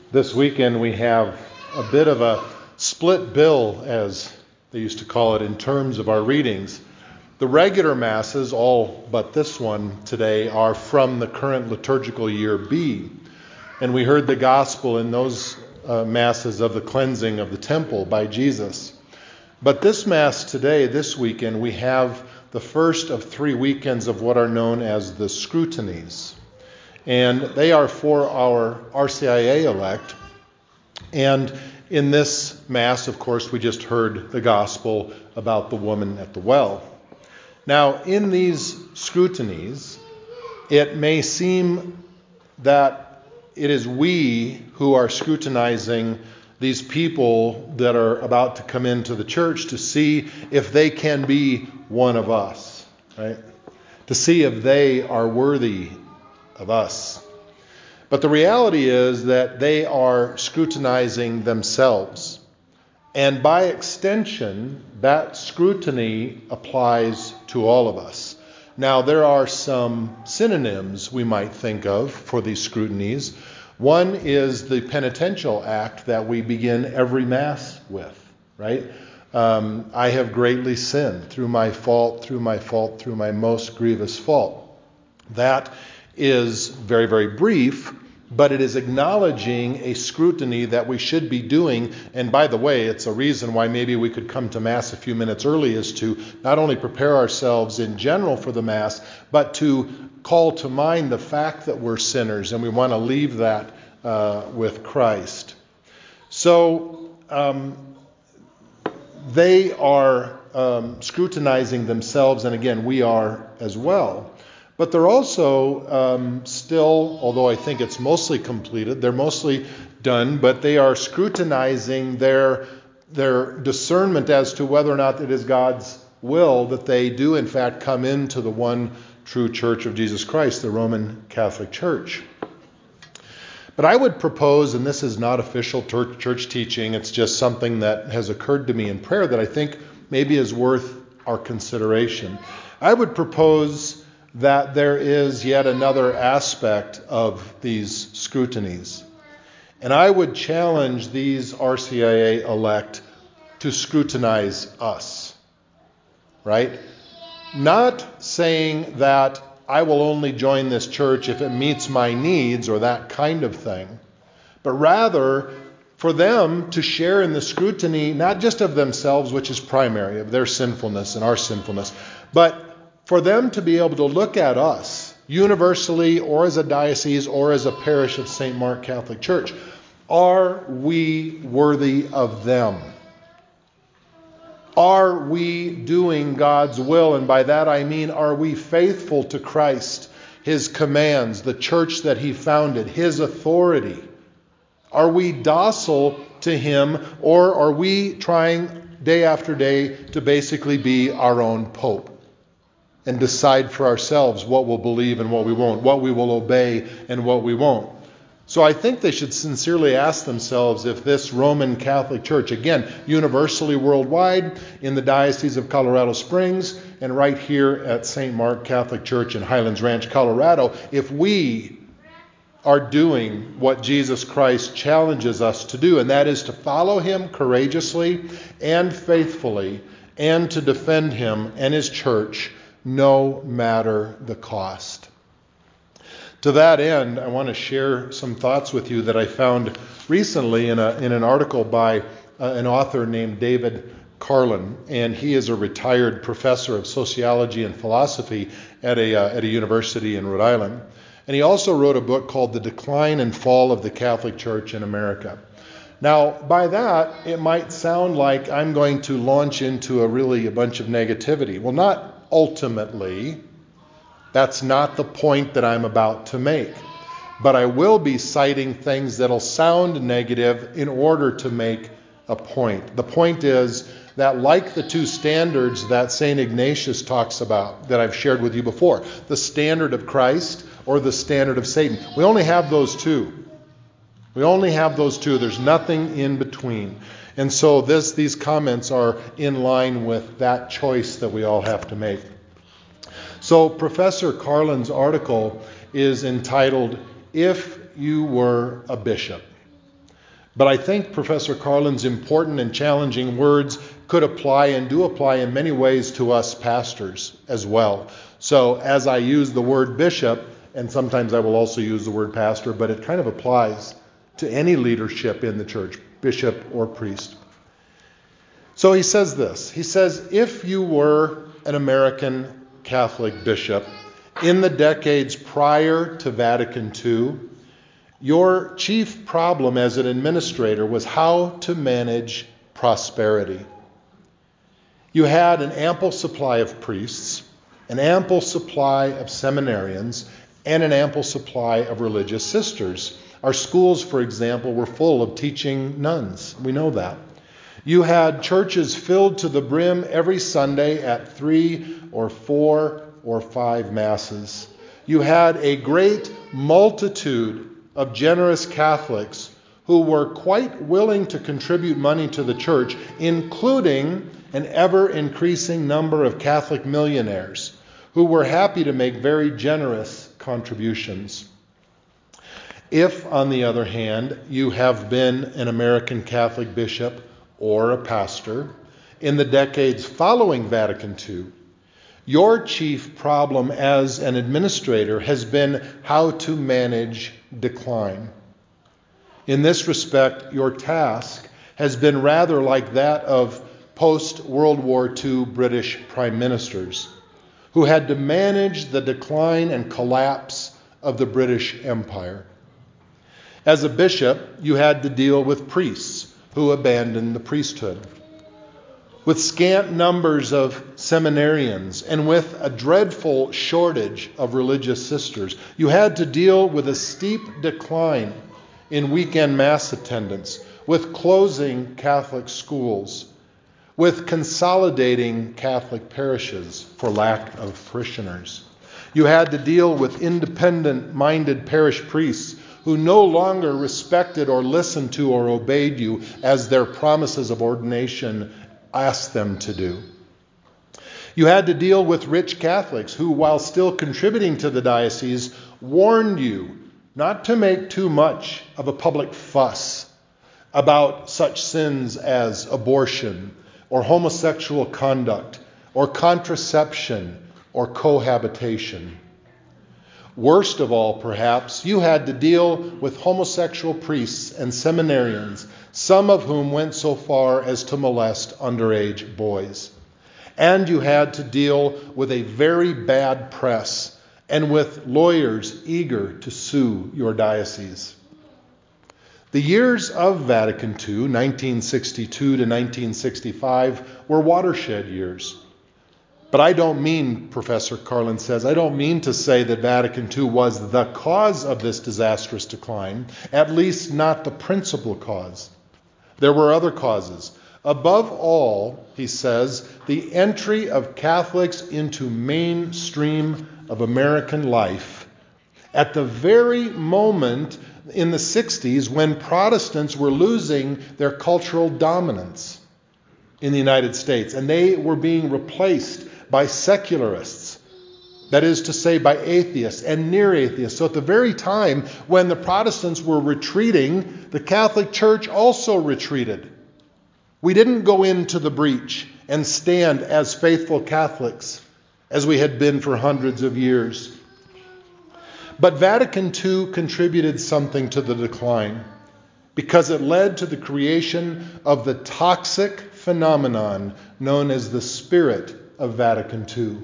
This weekend we have a bit of a split bill, as they used to call it, in terms of our readings. The regular masses, all but this one today, are from the current liturgical year B. And we heard the gospel in those masses of the cleansing of the temple by Jesus. But this mass today, this weekend, we have the first of 3 weekends of what are known as the scrutinies. And they are for our RCIA elect. And in this Mass, of course, we just heard the gospel about the woman at the well. Now, in these scrutinies, it may seem that it is we who are scrutinizing these people that are about to come into the church to see if they can be one of us, right? To see if they are worthy of us. But the reality is that they are scrutinizing themselves. And by extension, that scrutiny applies to all of us. Now, there are some synonyms we might think of for these scrutinies. One is the penitential act that we begin every Mass with, right? I have greatly sinned through my fault, through my most grievous fault. That is very, very brief, but it is acknowledging a scrutiny that we should be doing. And by the way, it's a reason why maybe we could come to Mass a few minutes early, is to not only prepare ourselves in general for the Mass, but to call to mind the fact that we're sinners, and we want to leave that with Christ. So they are scrutinizing themselves, and again, we are as well. But they're also still, although I think it's mostly completed, they're mostly done, but they are scrutinizing their discernment as to whether or not it is God's will that they do in fact come into the one true Church of Jesus Christ, the Roman Catholic Church. But I would propose, and this is not official church teaching, it's just something that has occurred to me in prayer that I think maybe is worth our consideration. I would propose that there is yet another aspect of these scrutinies. And I would challenge these RCIA elect to scrutinize us, right? Not saying that I will only join this church if it meets my needs or that kind of thing, but rather for them to share in the scrutiny, not just of themselves, which is primary, of their sinfulness and our sinfulness, but for them to be able to look at us universally or as a diocese or as a parish of St. Mark Catholic Church. Are we worthy of them? Are we doing God's will? And by that I mean, are we faithful to Christ, His commands, the church that He founded, His authority? Are we docile to Him, or are we trying day after day to basically be our own pope and decide for ourselves what we'll believe and what we won't, what we will obey and what we won't? So I think they should sincerely ask themselves if this Roman Catholic Church, again, universally worldwide, in the Diocese of Colorado Springs, and right here at St. Mark Catholic Church in Highlands Ranch, Colorado, if we are doing what Jesus Christ challenges us to do, and that is to follow Him courageously and faithfully, and to defend Him and His church no matter the cost. To that end, I want to share some thoughts with you that I found recently in an article by an author named David Carlin, and he is a retired professor of sociology and philosophy at a university in Rhode Island. And he also wrote a book called The Decline and Fall of the Catholic Church in America. Now, by that, it might sound like I'm going to launch into a bunch of negativity. Well, not ultimately. That's not the point that I'm about to make. But I will be citing things that'll sound negative in order to make a point. The point is that, like the two standards that St. Ignatius talks about, that I've shared with you before, the standard of Christ or the standard of Satan, we only have those two. There's nothing in between. And so these comments are in line with that choice that we all have to make. So Professor Carlin's article is entitled, "If You Were a Bishop." But I think Professor Carlin's important and challenging words could apply and do apply in many ways to us pastors as well. So as I use the word bishop, and sometimes I will also use the word pastor, but it kind of applies to any leadership in the church, bishop or priest. So he says this. He says, if you were an American Catholic bishop in the decades prior to Vatican II, your chief problem as an administrator was how to manage prosperity. You had an ample supply of priests, an ample supply of seminarians, and an ample supply of religious sisters. Our schools, for example, were full of teaching nuns. We know that. You had churches filled to the brim every Sunday at 3 or 4 or 5 masses. You had a great multitude of generous Catholics who were quite willing to contribute money to the church, including an ever-increasing number of Catholic millionaires who were happy to make very generous contributions. If, on the other hand, you have been an American Catholic bishop or a pastor in the decades following Vatican II, your chief problem as an administrator has been how to manage decline. In this respect, your task has been rather like that of post-World War II British prime ministers who had to manage the decline and collapse of the British Empire. As a bishop, you had to deal with priests who abandoned the priesthood, with scant numbers of seminarians, and with a dreadful shortage of religious sisters. You had to deal with a steep decline in weekend mass attendance, with closing Catholic schools, with consolidating Catholic parishes for lack of parishioners. You had to deal with independent-minded parish priests who no longer respected or listened to or obeyed you as their promises of ordination asked them to do. You had to deal with rich Catholics who, while still contributing to the diocese, warned you not to make too much of a public fuss about such sins as abortion or homosexual conduct or contraception or cohabitation. Worst of all, perhaps, you had to deal with homosexual priests and seminarians, some of whom went so far as to molest underage boys. And you had to deal with a very bad press and with lawyers eager to sue your diocese. The years of Vatican II, 1962 to 1965, were watershed years. But I don't mean, Professor Carlin says, I don't mean to say that Vatican II was the cause of this disastrous decline, at least not the principal cause. There were other causes. Above all, he says, the entry of Catholics into mainstream of American life at the very moment in the 60s when Protestants were losing their cultural dominance in the United States, and they were being replaced by secularists, that is to say, by atheists and near atheists. So at the very time when the Protestants were retreating, the Catholic Church also retreated. We didn't go into the breach and stand as faithful Catholics as we had been for hundreds of years. But Vatican II contributed something to the decline because it led to the creation of the toxic phenomenon known as the spirit of Vatican II.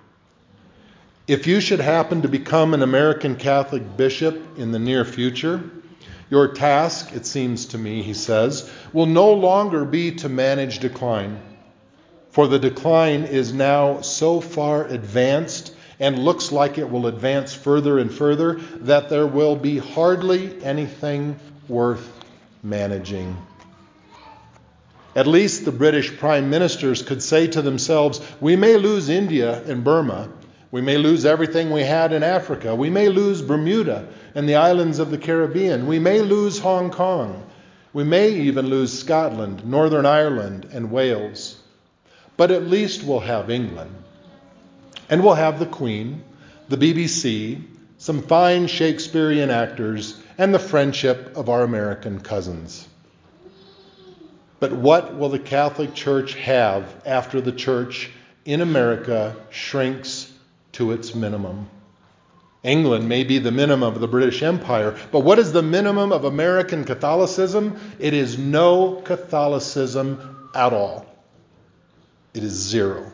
If you should happen to become an American Catholic bishop in the near future, your task, it seems to me, he says, will no longer be to manage decline. For the decline is now so far advanced and looks like it will advance further and further that there will be hardly anything worth managing. At least the British prime ministers could say to themselves, we may lose India and Burma. We may lose everything we had in Africa. We may lose Bermuda and the islands of the Caribbean. We may lose Hong Kong. We may even lose Scotland, Northern Ireland, and Wales. But at least we'll have England. And we'll have the Queen, the BBC, some fine Shakespearean actors, and the friendship of our American cousins. But what will the Catholic Church have after the church in America shrinks to its minimum? England may be the minimum of the British Empire, but what is the minimum of American Catholicism? It is no Catholicism at all. It is zero.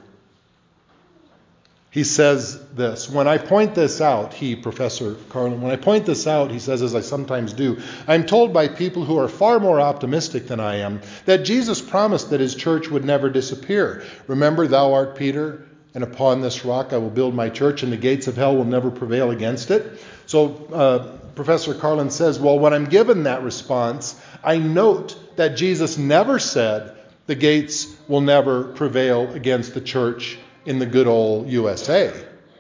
He says this, when I point this out, Professor Carlin, when I point this out, he says, as I sometimes do, I'm told by people who are far more optimistic than I am that Jesus promised that his church would never disappear. Remember, thou art Peter, and upon this rock I will build my church, and the gates of hell will never prevail against it. So Professor Carlin says, well, when I'm given that response, I note that Jesus never said the gates will never prevail against the church in the good old USA.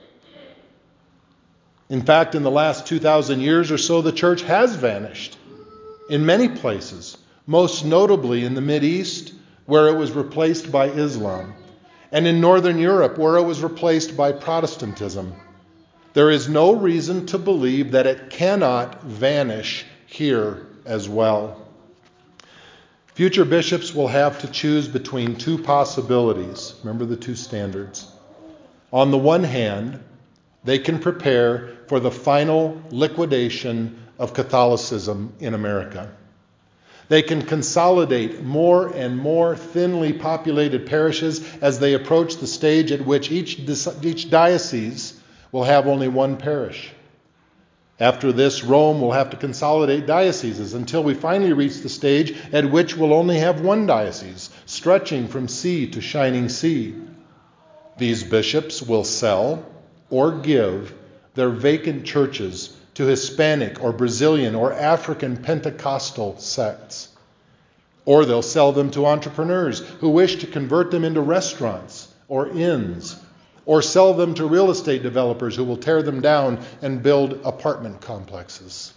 In fact, in the last 2,000 years or so, the church has vanished in many places, most notably in the Mideast, where it was replaced by Islam, and in Northern Europe, where it was replaced by Protestantism. There is no reason to believe that it cannot vanish here as well. Future bishops will have to choose between two possibilities. Remember the two standards. On the one hand, they can prepare for the final liquidation of Catholicism in America. They can consolidate more and more thinly populated parishes as they approach the stage at which each diocese will have only one parish. After this, Rome will have to consolidate dioceses until we finally reach the stage at which we'll only have one diocese, stretching from sea to shining sea. These bishops will sell or give their vacant churches to Hispanic or Brazilian or African Pentecostal sects. Or they'll sell them to entrepreneurs who wish to convert them into restaurants or inns, or sell them to real estate developers who will tear them down and build apartment complexes.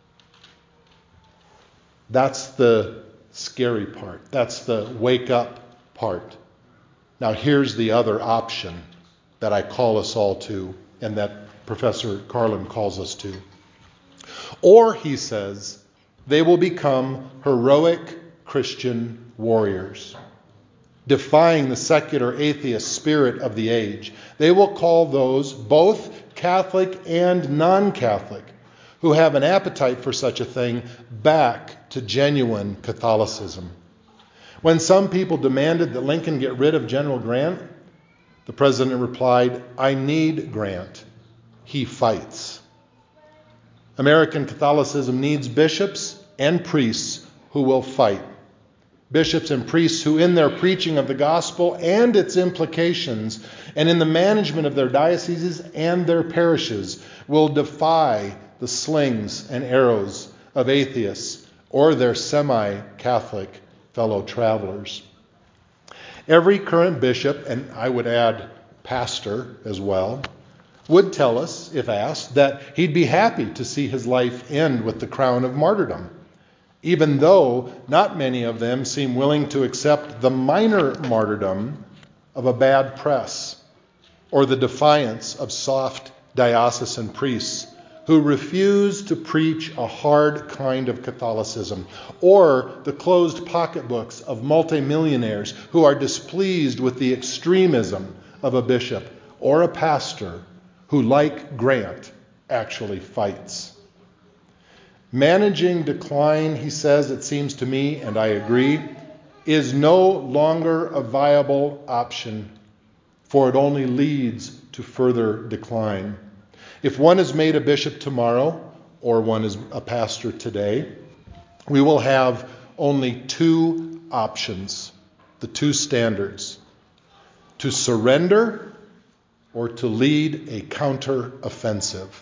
That's the scary part. That's the wake up part. Now here's the other option that I call us all to, and that Professor Carlin calls us to. Or, he says, they will become heroic Christian warriors, defying the secular atheist spirit of the age. They will call those, both Catholic and non-Catholic, who have an appetite for such a thing, back to genuine Catholicism. When some people demanded that Lincoln get rid of General Grant, the president replied, I need Grant. He fights. American Catholicism needs bishops and priests who will fight. Bishops and priests who, in their preaching of the gospel and its implications, and in the management of their dioceses and their parishes, will defy the slings and arrows of atheists or their semi-Catholic fellow travelers. Every current bishop, and I would add pastor as well, would tell us, if asked, that he'd be happy to see his life end with the crown of martyrdom, even though not many of them seem willing to accept the minor martyrdom of a bad press or the defiance of soft diocesan priests who refuse to preach a hard kind of Catholicism, or the closed pocketbooks of multimillionaires who are displeased with the extremism of a bishop or a pastor who, like Grant, actually fights. Managing decline, he says, it seems to me, and I agree, is no longer a viable option, for it only leads to further decline. If one is made a bishop tomorrow, or one is a pastor today, we will have only two options, the two standards: to surrender or to lead a counter-offensive.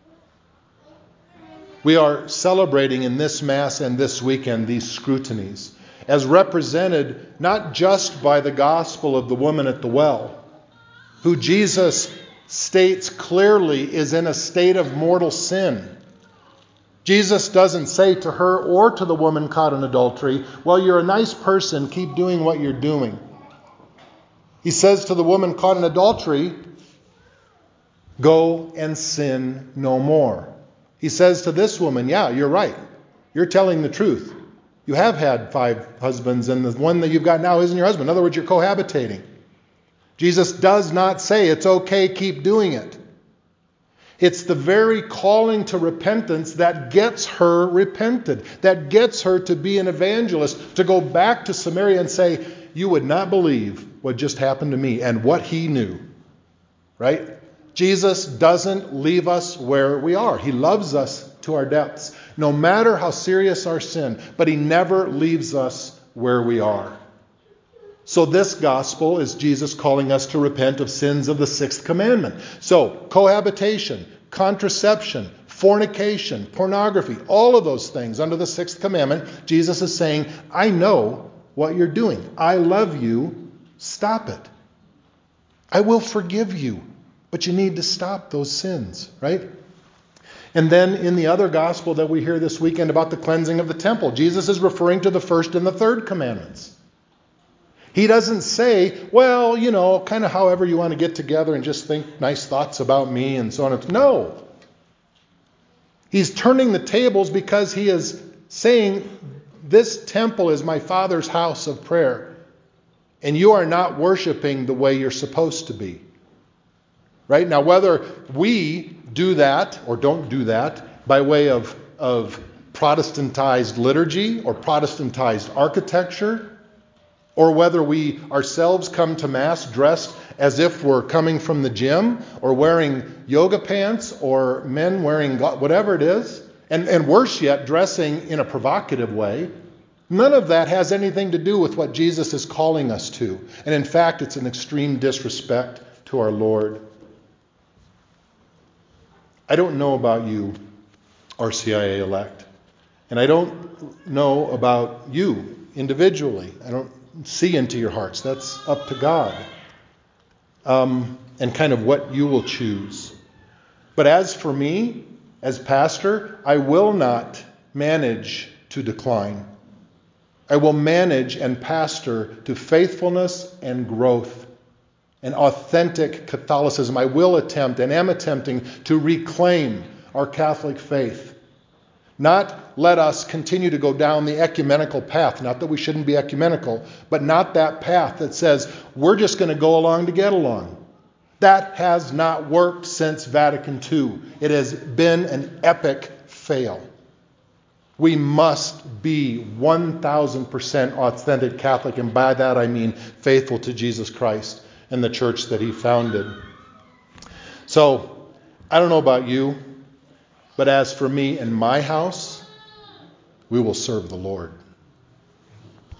We are celebrating in this Mass and this weekend these scrutinies, as represented not just by the gospel of the woman at the well, who Jesus states clearly is in a state of mortal sin. Jesus doesn't say to her or to the woman caught in adultery, well, you're a nice person, keep doing what you're doing. He says to the woman caught in adultery, go and sin no more. He says to this woman, yeah, you're right. You're telling the truth. You have had 5 husbands, and the one that you've got now isn't your husband. In other words, you're cohabitating. Jesus does not say it's okay, keep doing it. It's the very calling to repentance that gets her repented, that gets her to be an evangelist, to go back to Samaria and say, you would not believe what just happened to me, and what he knew. Right? Jesus doesn't leave us where we are. He loves us to our depths, no matter how serious our sin, but he never leaves us where we are. So this gospel is Jesus calling us to repent of sins of the 6th commandment. So cohabitation, contraception, fornication, pornography, all of those things under the 6th commandment, Jesus is saying, I know what you're doing. I love you. Stop it. I will forgive you. But you need to stop those sins, right? And then in the other gospel that we hear this weekend about the cleansing of the temple, Jesus is referring to the 1st and the 3rd commandments. He doesn't say, well, kind of however you want to get together and just think nice thoughts about me and so on. No. He's turning the tables because he is saying, this temple is my Father's house of prayer, and you are not worshiping the way you're supposed to be. Right? Now, whether we do that or don't do that by way of Protestantized liturgy or Protestantized architecture, or whether we ourselves come to Mass dressed as if we're coming from the gym, or wearing yoga pants, or men wearing whatever it is, and worse yet, dressing in a provocative way, none of that has anything to do with what Jesus is calling us to. And in fact, it's an extreme disrespect to our Lord. I don't know about you, RCIA elect, and I don't know about you individually. I don't see into your hearts. That's up to God, and kind of what you will choose. But as for me, as pastor, I will not manage to decline. I will manage and pastor to faithfulness and growth and authentic Catholicism. I will attempt and am attempting to reclaim our Catholic faith. Not let us continue to go down the ecumenical path. Not that we shouldn't be ecumenical, but not that path that says we're just going to go along to get along. That has not worked since Vatican II. It has been an epic fail. We must be 1,000% authentic Catholic, and by that I mean faithful to Jesus Christ and the church that he founded. So, I don't know about you, but as for me and my house, we will serve the Lord.